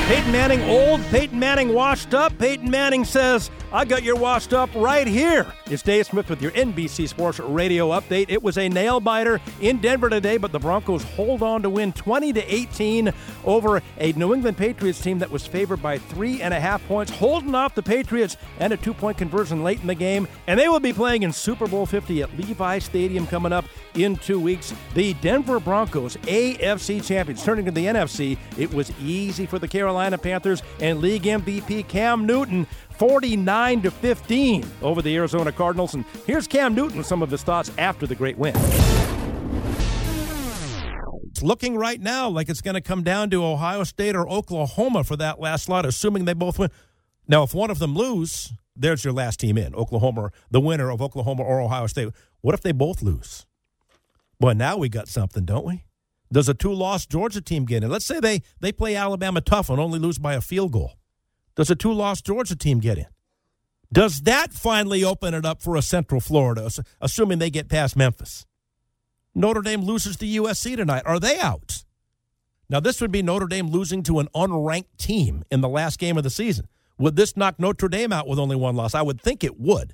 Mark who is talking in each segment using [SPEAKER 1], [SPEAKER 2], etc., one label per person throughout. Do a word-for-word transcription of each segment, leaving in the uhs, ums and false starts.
[SPEAKER 1] Peyton Manning old, Peyton Manning washed up. Peyton Manning says, I got your washed up right here. It's Dave Smith with your N B C Sports Radio update. It was a nail-biter in Denver today, but the Broncos hold on to win twenty to eighteen over a New England Patriots team that was favored by three and a half points, holding off the Patriots and a two-point conversion late in the game. And they will be playing in Super Bowl fifty at Levi Stadium coming up in two weeks. The Denver Broncos, A F C champions, turning to the N F C. It was easy for the Carolina Panthers and league M V P Cam Newton, forty-nine to fifteen over the Arizona Cardinals. And here's Cam Newton with some of his thoughts after the great win. It's looking right now like it's going to come down to Ohio State or Oklahoma for that last slot, assuming they both win. Now, if one of them lose, there's your last team in, Oklahoma, the winner of Oklahoma or Ohio State. What if they both lose? Well, now we got something, don't we? Does a two-loss Georgia team get in? Let's say they, they play Alabama tough and only lose by a field goal. Does a two-loss Georgia team get in? Does that finally open it up for a Central Florida, assuming they get past Memphis? Notre Dame loses to U S C tonight. Are they out? Now, this would be Notre Dame losing to an unranked team in the last game of the season. Would this knock Notre Dame out with only one loss? I would think it would.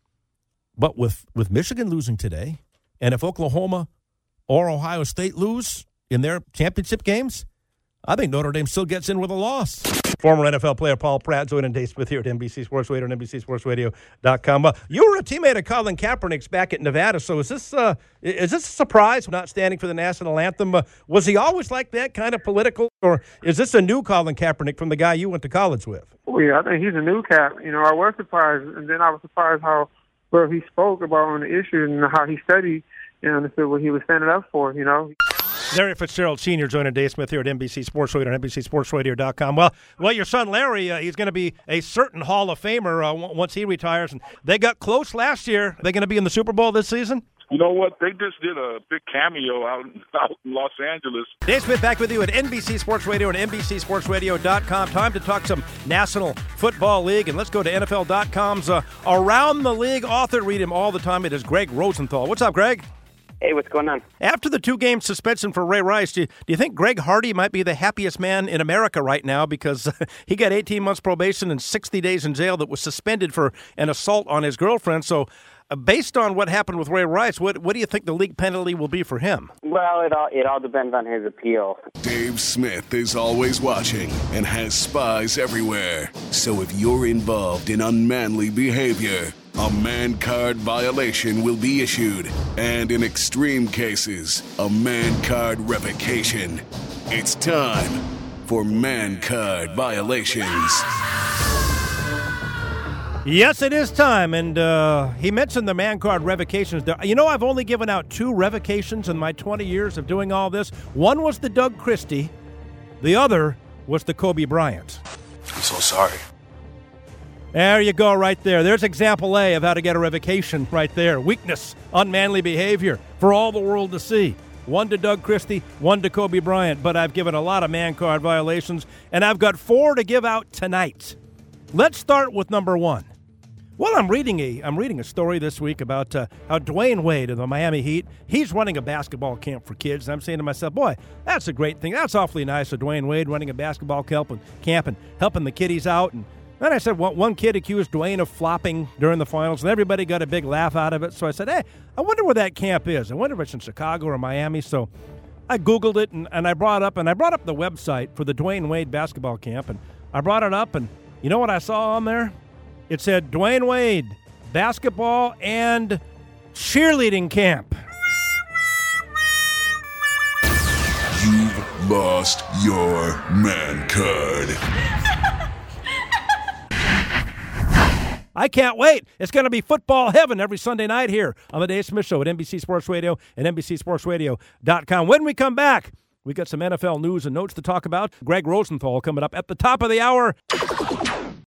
[SPEAKER 1] But with, with Michigan losing today, and if Oklahoma or Ohio State lose in their championship games, I think Notre Dame still gets in with a loss. Former N F L player Paul Pratt joining Dave Smith here at N B C Sports Radio and N B C Sports Radio dot com. Uh, you were a teammate of Colin Kaepernick's back at Nevada, so is this uh, is this a surprise, not standing for the national anthem? Uh, was he always like that, kind of political, or is this a new Colin Kaepernick from the guy you went to college with?
[SPEAKER 2] Well, yeah, I think he's a new Cap. You know, I was surprised, and then I was surprised how well he spoke about on the issue and how he studied and understood what he was standing up for, you know.
[SPEAKER 1] Larry Fitzgerald Senior joining Dave Smith here at N B C Sports Radio and N B C Sports Radio dot com. Well, well, your son Larry, uh, he's going to be a certain Hall of Famer uh, w- once he retires. And they got close last year. Are they going to be in the Super Bowl this season?
[SPEAKER 3] You know what? They just did a big cameo out, out in Los Angeles.
[SPEAKER 1] Dave Smith back with you at N B C Sports Radio and N B C Sports Radio dot com. Time to talk some National Football League. And let's go to N F L dot com's uh, Around the League author. Read him all the time. It is Greg Rosenthal. What's up, Greg?
[SPEAKER 4] Hey, what's going on?
[SPEAKER 1] After the two-game suspension for Ray Rice, do you, do you think Greg Hardy might be the happiest man in America right now because he got eighteen months probation and sixty days in jail that was suspended for an assault on his girlfriend? So uh, based on what happened with Ray Rice, what, what do you think the league penalty will be for him?
[SPEAKER 4] Well, it all it all depends on his appeal.
[SPEAKER 5] Dave Smith is always watching and has spies everywhere. So if you're involved in unmanly behavior, a man card violation will be issued, and in extreme cases, a man card revocation. It's time for man card violations.
[SPEAKER 1] Yes, it is time, and uh, he mentioned the man card revocations. You know, I've only given out two revocations in my twenty years of doing all this. One was the Doug Christie. The other was the Kobe Bryant.
[SPEAKER 5] I'm so sorry.
[SPEAKER 1] There you go right there. There's example A of how to get a revocation right there. Weakness, unmanly behavior for all the world to see. One to Doug Christie, one to Kobe Bryant. But I've given a lot of man card violations, and I've got four to give out tonight. Let's start with number one. Well, I'm reading a I'm reading a story this week about uh, how Dwayne Wade of the Miami Heat, he's running a basketball camp for kids. And I'm saying to myself, boy, that's a great thing. That's awfully nice of Dwayne Wade running a basketball camp and, camp and helping the kiddies out. And then I said, well, one kid accused Dwayne of flopping during the finals, and everybody got a big laugh out of it. So I said, hey, I wonder where that camp is. I wonder if it's in Chicago or Miami. So I Googled it, and, and I brought up, and I brought up the website for the Dwayne Wade basketball camp, and I brought it up, and you know what I saw on there? It said Dwayne Wade basketball and cheerleading camp.
[SPEAKER 5] You've lost your man card.
[SPEAKER 1] I can't wait. It's going to be football heaven every Sunday night here on the Dave Smith Show at N B C Sports Radio and N B C Sports Radio dot com. When we come back, we got some N F L news and notes to talk about. Greg Rosenthal coming up at the top of the hour.